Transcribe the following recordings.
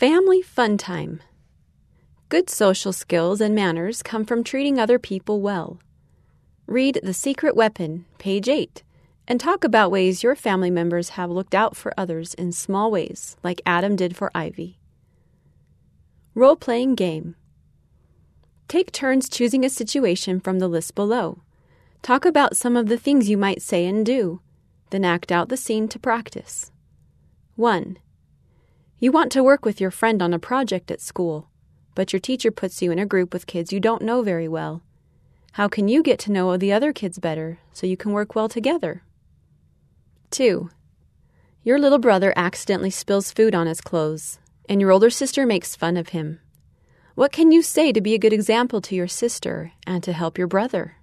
Family fun time. Good social skills and manners come from treating other people well. Read The Secret Weapon, page 8, and talk about ways your family members have looked out for others in small ways, like Adam did for Ivy. Role-playing game. Take turns choosing a situation from the list below. Talk about some of the things you might say and do, then act out the scene to practice. 1. You want to work with your friend on a project at school, but your teacher puts you in a group with kids you don't know very well. How can you get to know the other kids better so you can work well together? 2. Your little brother accidentally spills food on his clothes, and your older sister makes fun of him. What can you say to be a good example to your sister and to help your brother?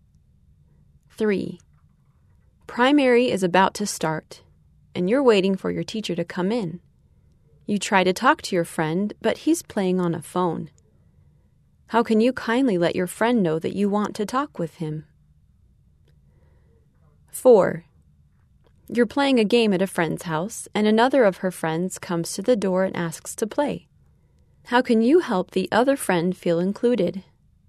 3. Primary is about to start, and you're waiting for your teacher to come in. You try to talk to your friend, but he's playing on a phone. How can you kindly let your friend know that you want to talk with him? 4. You're playing a game at a friend's house, and another of her friends comes to the door and asks to play. How can you help the other friend feel included?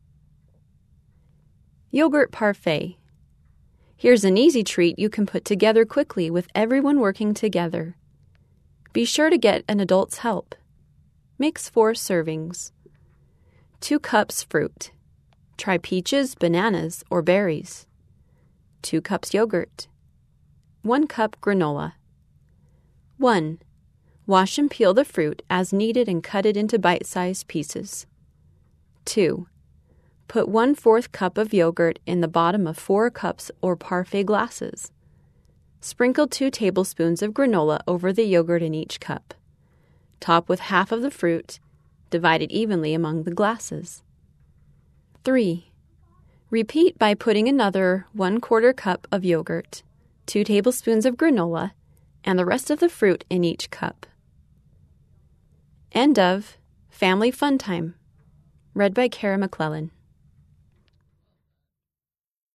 Yogurt parfait. Here's an easy treat you can put together quickly with everyone working together. Be sure to get an adult's help. Mix 4 servings. 2 cups fruit. Try peaches, bananas, or berries. 2 cups yogurt. 1 cup granola. 1. Wash and peel the fruit as needed and cut it into bite-sized pieces. 2. Put 1/4 cup of yogurt in the bottom of 4 cups or parfait glasses. Sprinkle 2 tablespoons of granola over the yogurt in each cup. Top with half of the fruit. Divide it evenly among the glasses. 3. Repeat by putting another 1/4 cup of yogurt, 2 tablespoons of granola, and the rest of the fruit in each cup. End of Family Fun Time. Read by Kara McClellan.